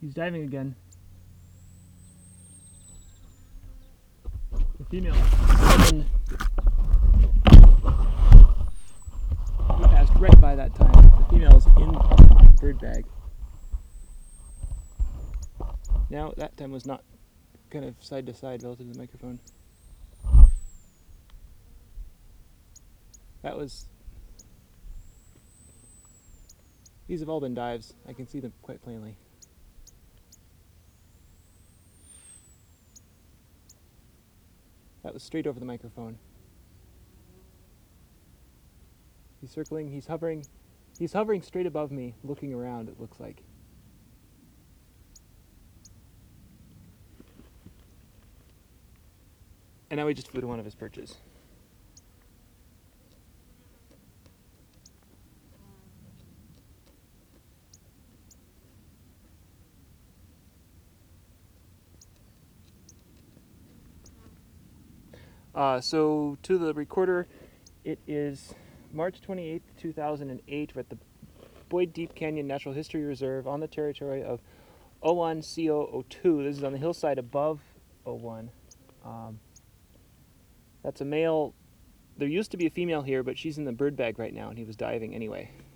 He's diving again. The female. He passed right by that time. The female's in the bird bag. Now that time was not kind of side to side relative to the microphone. That was. These have all been dives. I can see them quite plainly. That was straight over the microphone. He's circling, he's hovering straight above me, looking around, it looks like. And now he just flew to one of his perches. So to the recorder, it is March 28th, 2008. We're at the Boyd Deep Canyon Natural History Reserve on the territory of O1CO02. This is on the hillside above O1. That's a male. There used to be a female here, but she's in the bird bag right now, and he was diving anyway.